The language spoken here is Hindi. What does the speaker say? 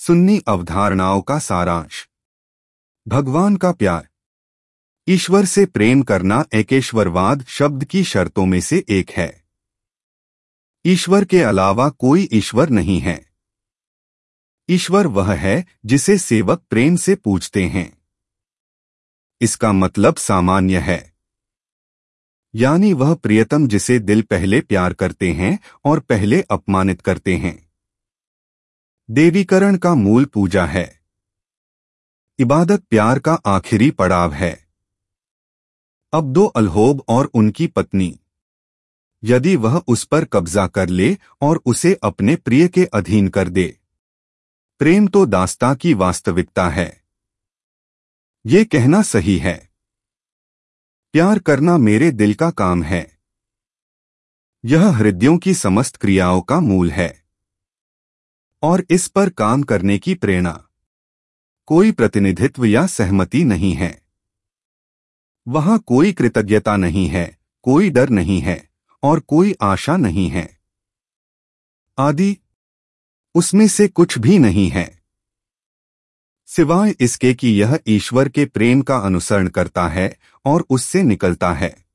सुन्नी अवधारणाओं का सारांश। भगवान का प्यार। ईश्वर से प्रेम करना एकेश्वरवाद शब्द की शर्तों में से एक है। ईश्वर के अलावा कोई ईश्वर नहीं है। ईश्वर वह है जिसे सेवक प्रेम से पूजते हैं। इसका मतलब सामान्य है, यानी वह प्रियतम जिसे दिल पहले प्यार करते हैं और पहले अपमानित करते हैं। देवीकरण का मूल पूजा है। इबादत प्यार का आखिरी पड़ाव है। अब्दो अलहोब और उनकी पत्नी। यदि वह उस पर कब्जा कर ले और उसे अपने प्रिय के अधीन कर दे। प्रेम तो दास्तां की वास्तविकता है। ये कहना सही है, प्यार करना मेरे दिल का काम है। यह हृदयों की समस्त क्रियाओं का मूल है और इस पर काम करने की प्रेरणा। कोई प्रतिनिधित्व या सहमति नहीं है। वहां कोई कृतज्ञता नहीं है, कोई डर नहीं है और कोई आशा नहीं है। आदि उसमें से कुछ भी नहीं है, सिवाय इसके कि यह ईश्वर के प्रेम का अनुसरण करता है और उससे निकलता है।